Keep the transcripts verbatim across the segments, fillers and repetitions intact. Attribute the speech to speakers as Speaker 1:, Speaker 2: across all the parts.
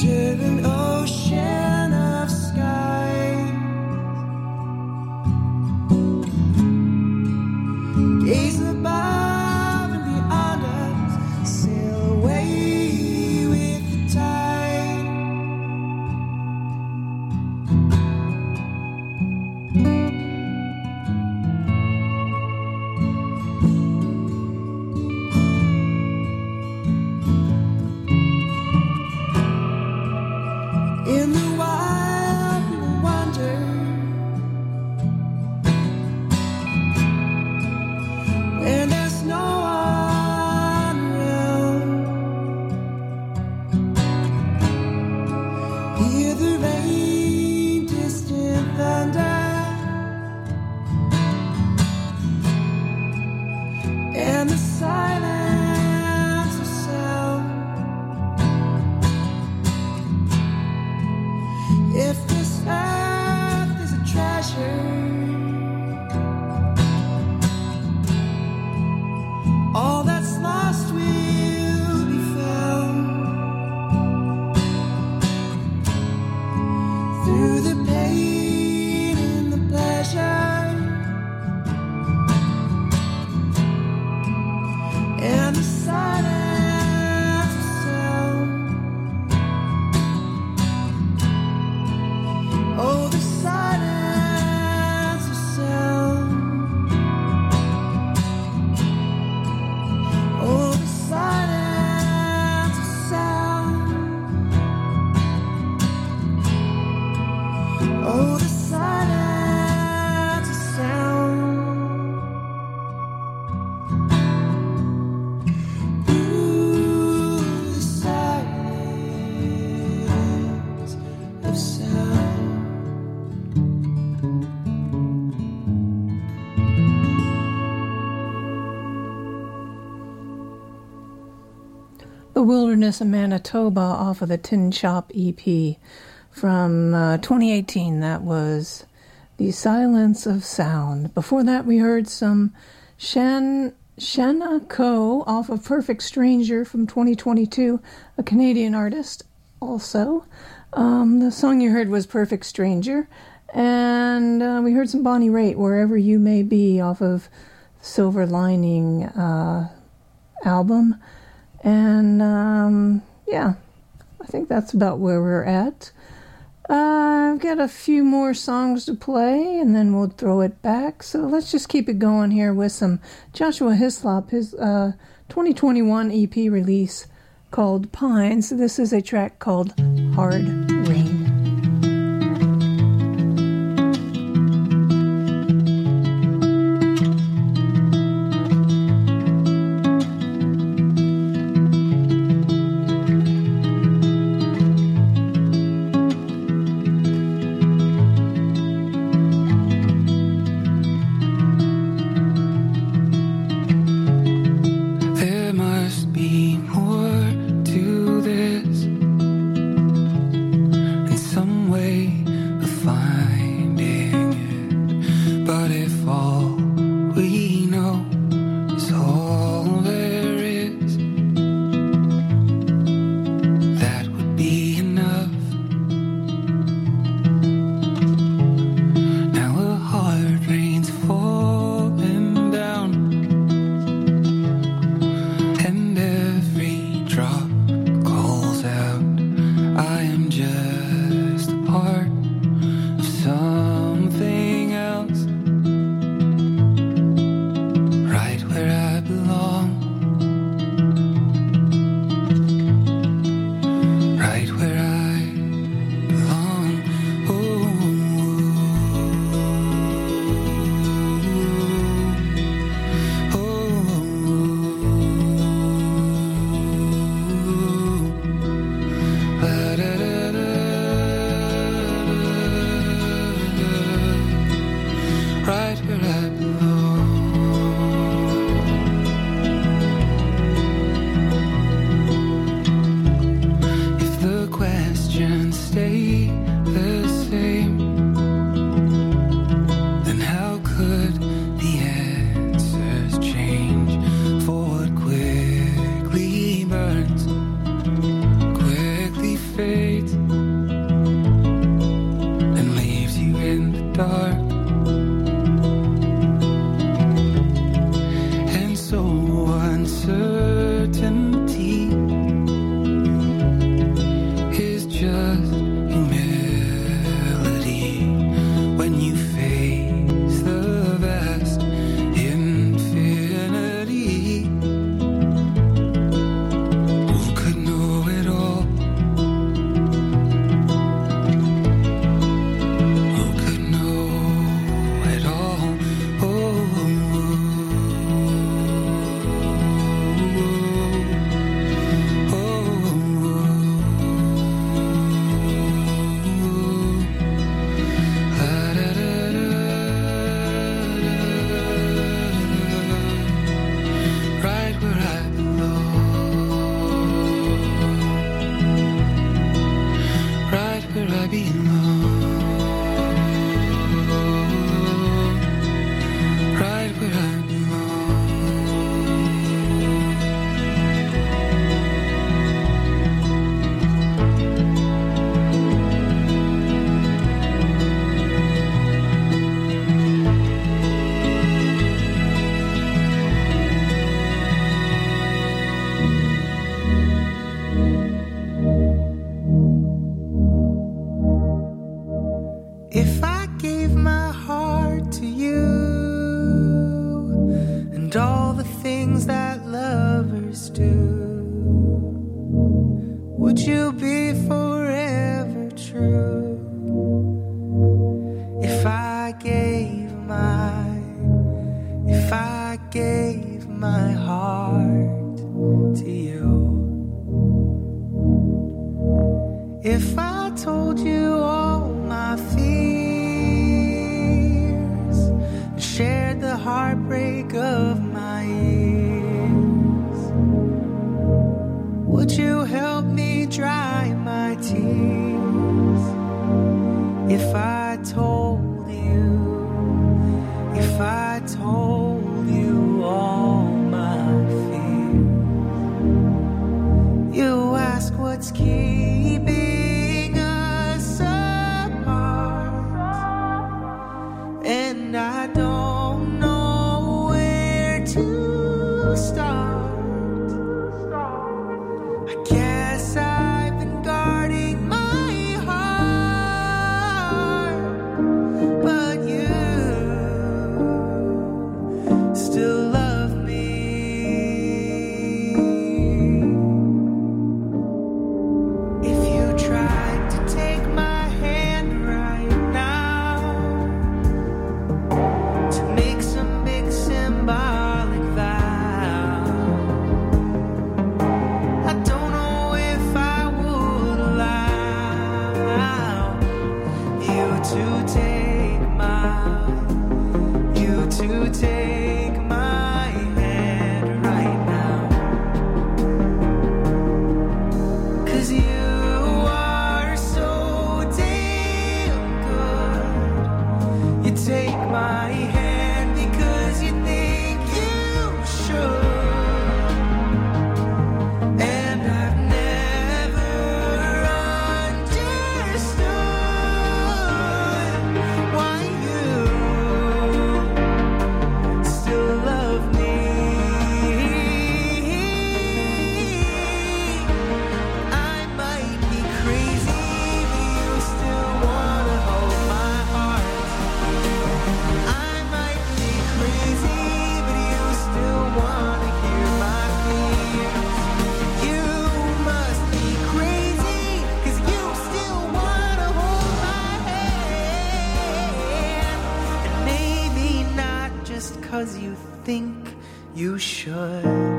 Speaker 1: Wilderness of Manitoba off of the Tin Shop E P from uh, twenty eighteen. That was The Silence of Sound. Before that, we heard some Shan Shanna Coe off of Perfect Stranger from twenty twenty-two, a Canadian artist also. Um, the song you heard was Perfect Stranger. And uh, we heard some Bonnie Raitt, Wherever You May Be, off of Silver Lining uh, album. And, um, yeah, I think that's about where we're at. Uh, I've got a few more songs to play, and then we'll throw it back. So let's just keep it going here with some Joshua Hislop, his uh, twenty twenty-one E P release called Pines. This is a track called Hard Rain.
Speaker 2: just humility when you face the vast infinity. Who could know it all? Who could know it all? Oh, right where I belong, right where I belong, right where I belong. If I gave my heart to you and all the things that lovers do, would you be forever true? If I gave my, if I gave my heart to you, if I told you all my fears and shared the heartbreak of my years, would you help me dry my tears? If I told you, if I told you all my fears, you ask what's keeping us apart, and I don't know where to start. I guess I've been guarding my heart, but you still love me. If you tried to take my hand right now to make some big symbolic vow, I don't know if I would allow you to take my, you to take my hand right now. 'Cause you are so damn good. You take my hand because you think you should. And I've never understood why you still love me. I might be crazy, but you still wanna hold my heart. I might be crazy, but you still wanna hear my fears. You must be crazy, 'cause you still wanna hold my hand. And maybe not just 'cause you think you should.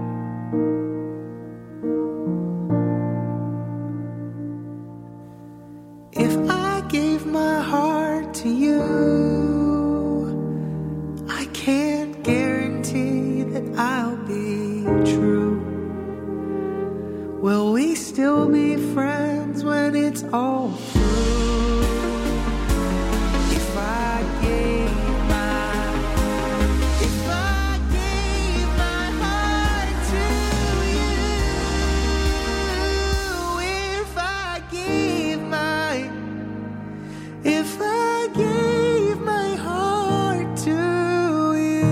Speaker 2: If I gave my heart to you, I can't guarantee that I'll be true. Will we still be friends when it's all through? If I gave my, if I gave my heart to you, if I gave my, if I gave my heart to you.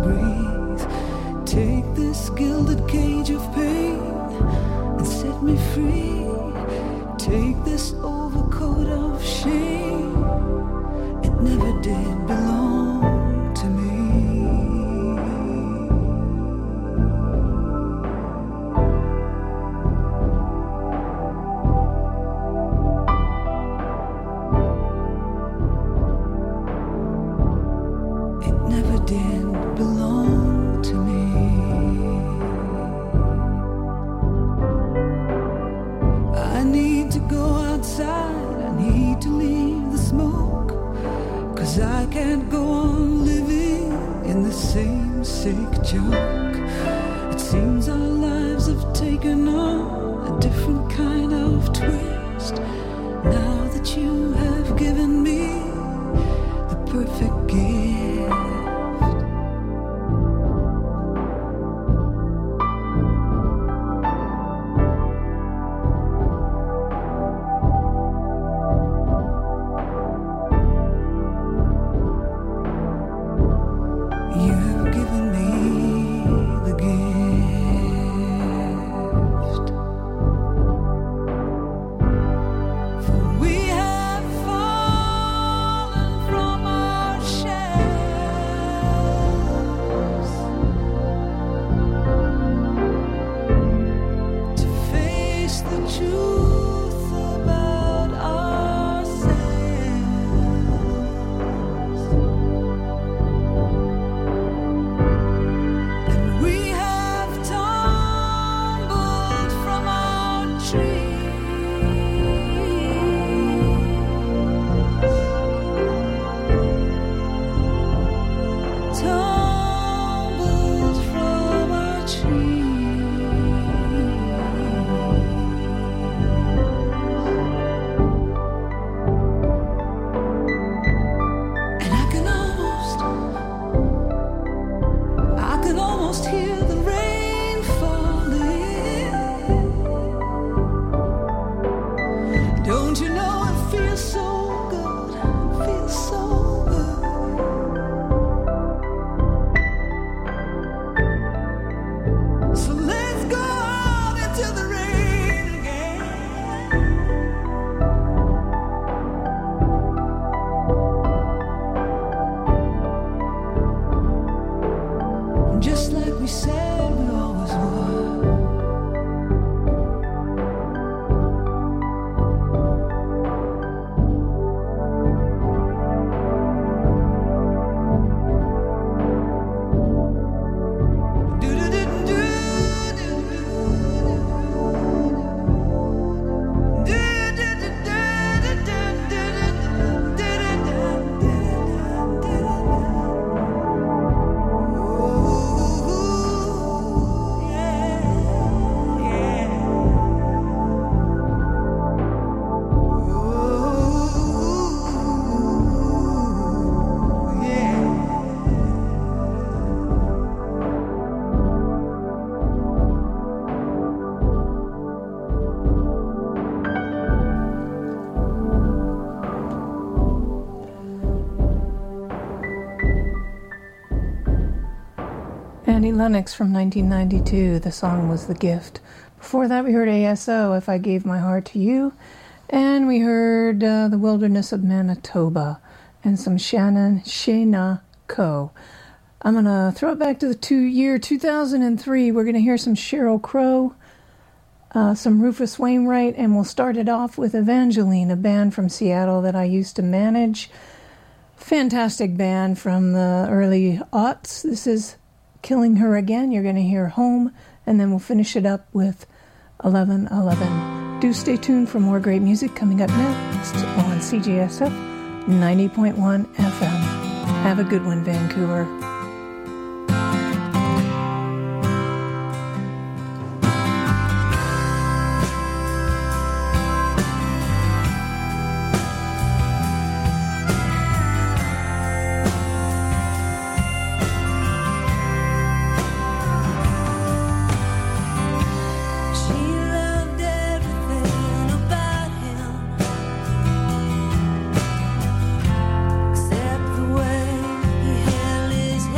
Speaker 2: breathe. Take this gilded cage of pain and set me free. Take this overcoat of shame. It never did belong to me. It never did belong to me. I need to go outside, I need to leave the smoke, 'cause I can't go on living in the same sick junk. It seems our lives have taken on a different kind of twist. Now that you have given me the perfect gift, you have given me the gift. For we have fallen from our shells to face the truth about ourselves. And we have tumbled from our trees, tumbled from our trees. And I can almost, I can almost hear the rain falling. Don't you know it feels so good? It feels so good. So let's go out into the rain again. Just like we said we always would.
Speaker 1: Annie Lennox from nineteen ninety-two. The song was The Gift. Before that, we heard A S O, If I Gave My Heart to You. And we heard uh, The Wilderness of Manitoba and some Shannon Shayna Coe. I'm going to throw it back to the two, year two thousand three. We're going to hear some Sheryl Crow, uh, some Rufus Wainwright, and we'll start it off with Evangeline, a band from Seattle that I used to manage. Fantastic band from the early aughts. This is Killing Her Again. You're going to hear Home, and then we'll finish it up with eleven eleven. Do stay tuned for more great music coming up next on C J S F ninety point one F M. Have a good one, Vancouver.
Speaker 2: Except the way he held his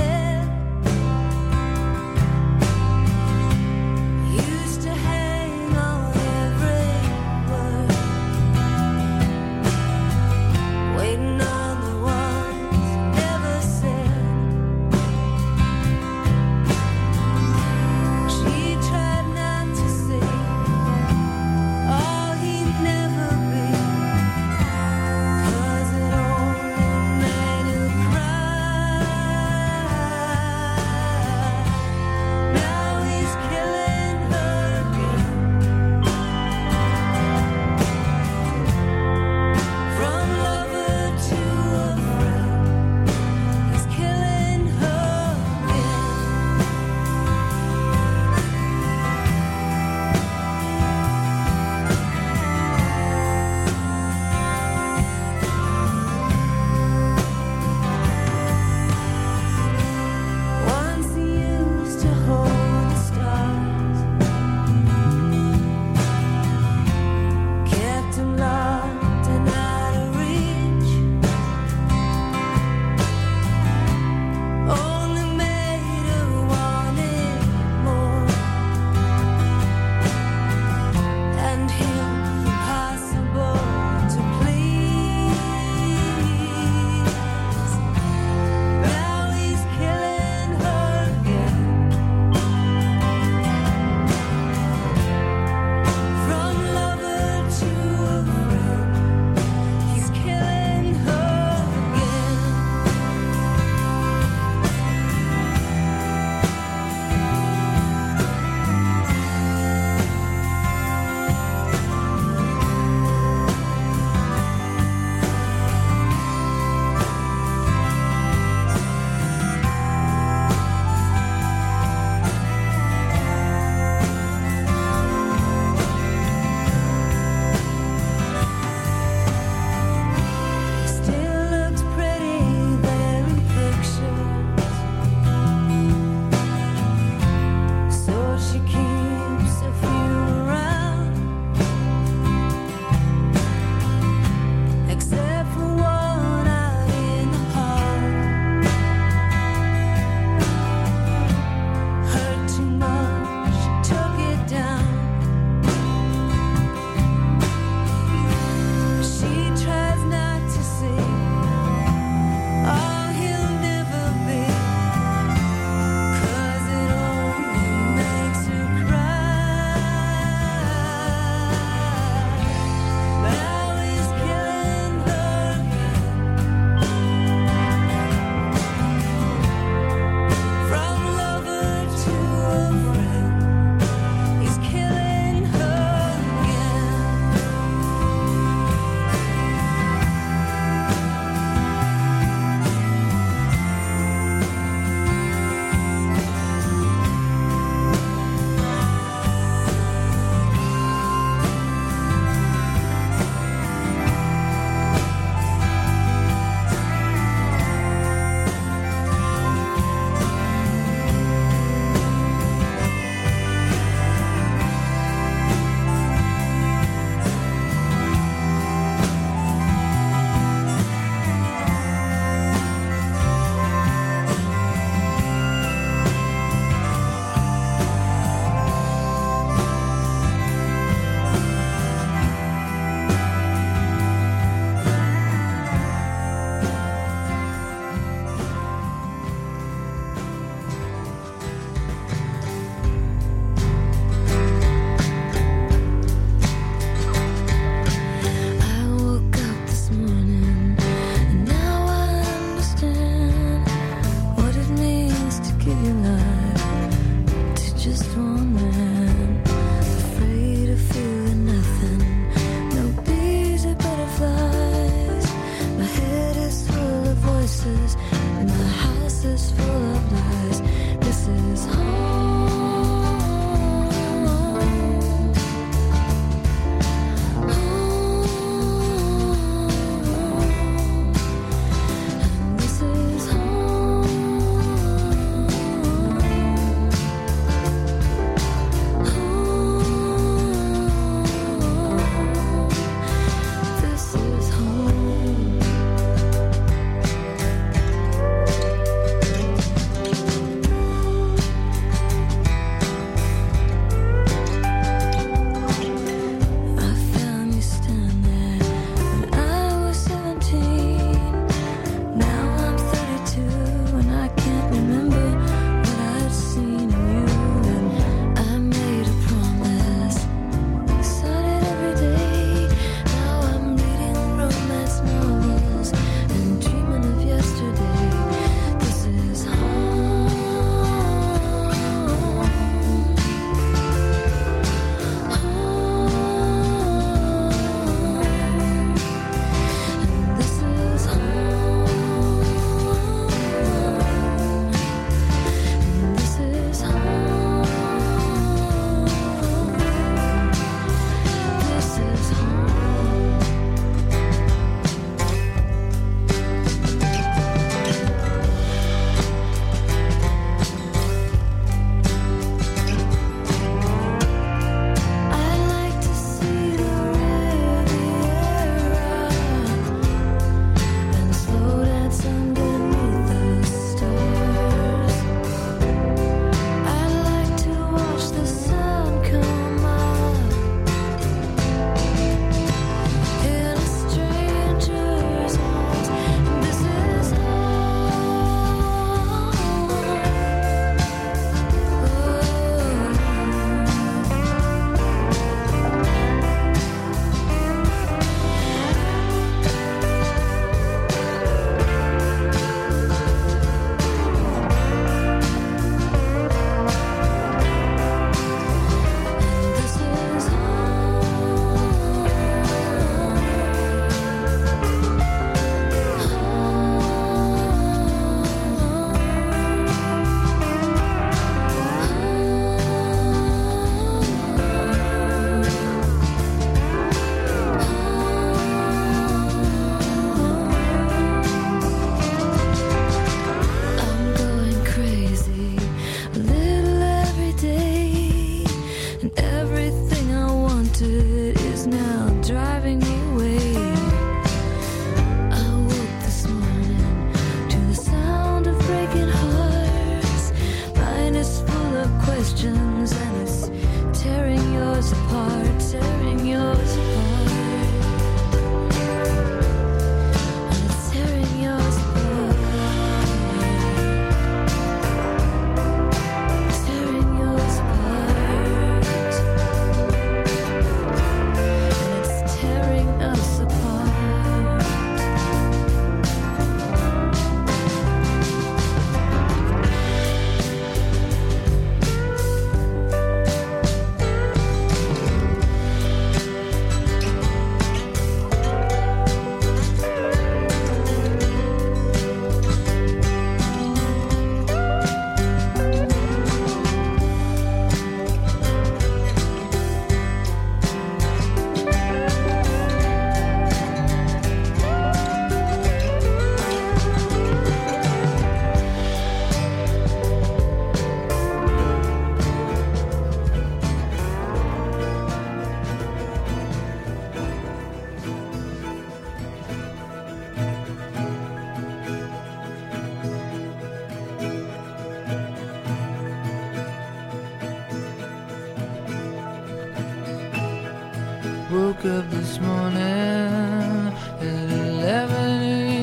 Speaker 2: up this morning at eleven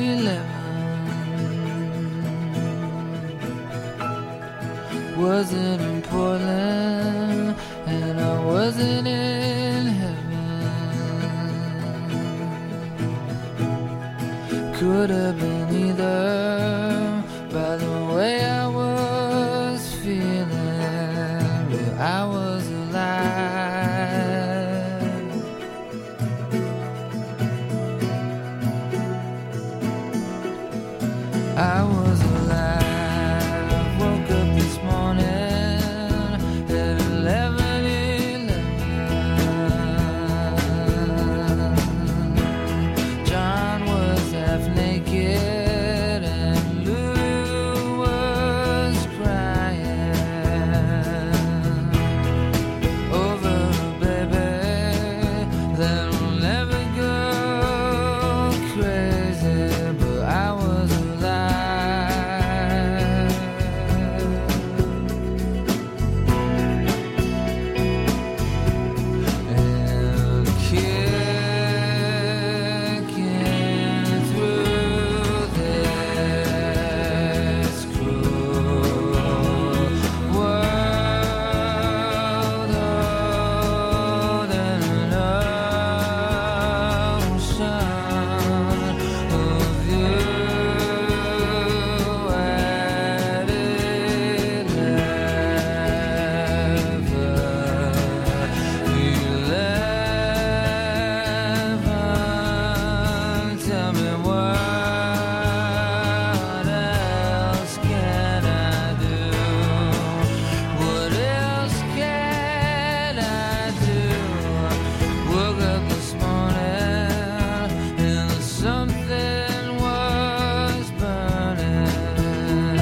Speaker 2: eleven. Wasn't in Portland, and I wasn't in heaven. Could have been either, by the way I was feeling, but I was alive. I was alive, woke up this morning at eleven eleven. John was half naked and Lou was crying over a baby that'll never go crazy, but I was alive. And kicking through this cruel world, holding an ocean of you at eleven. Tell me what else can I do? What else can I do? Woke up this morning and something was burning.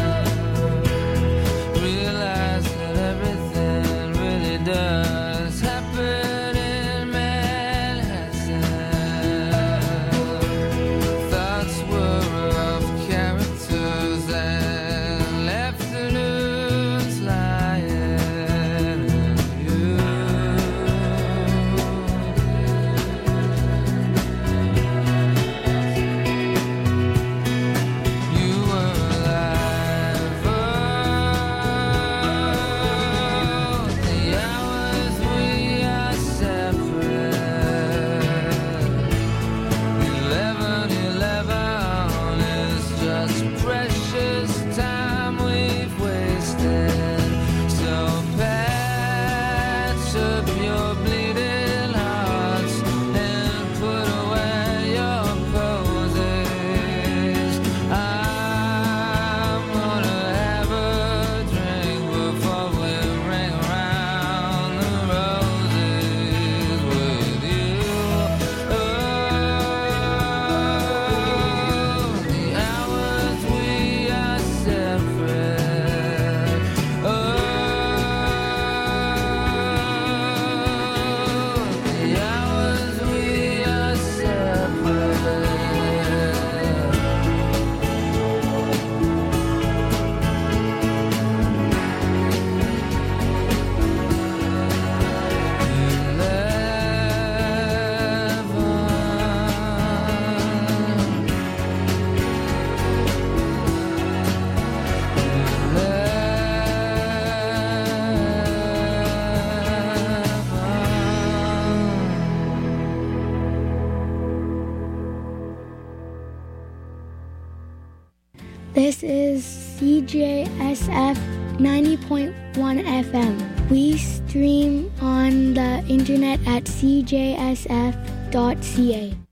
Speaker 2: Realized that everything really does happen in Manhattan. Thoughts were of characters and afternoons lying in you. You were alive. Oh, the hours we are separate. Eleven eleven is just precious time we've wasted. So patch up your bleeding hearts and put away your poses. I'm gonna have a drink before we ring around the roses with you. Oh, the hours we are separate. Oh, the hours we are separate.
Speaker 3: This is C J S F ninety point one F M. We stream on the internet at c j s f dot c a.